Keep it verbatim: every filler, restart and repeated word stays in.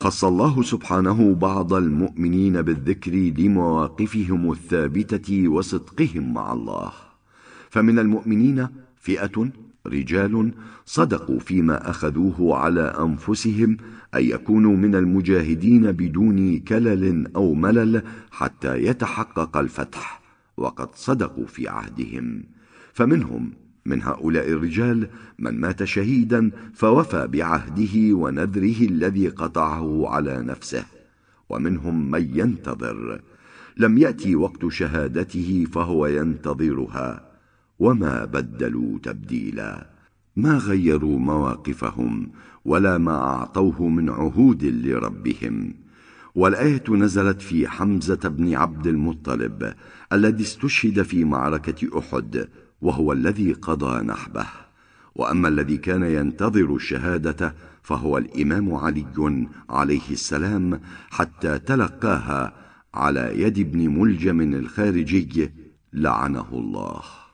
خص الله سبحانه بعض المؤمنين بالذكر لمواقفهم الثابتة وصدقهم مع الله. فمن المؤمنين فئة رجال صدقوا فيما أخذوه على أنفسهم أن يكونوا من المجاهدين بدون كلل أو ملل حتى يتحقق الفتح، وقد صدقوا في عهدهم. فمنهم من هؤلاء الرجال من مات شهيدا فوفى بعهده ونذره الذي قطعه على نفسه، ومنهم من ينتظر لم يأتي وقت شهادته فهو ينتظرها، وما بدلوا تبديلا. ما غيروا مواقفهم ولا ما أعطوه من عهود لربهم. والآية نزلت في حمزة بن عبد المطلب الذي استشهد في معركة أحد، وهو الذي قضى نحبه. وأما الذي كان ينتظر الشهادة فهو الإمام علي عليه السلام، حتى تلقاها على يد ابن ملجم الخارجي لعنه الله.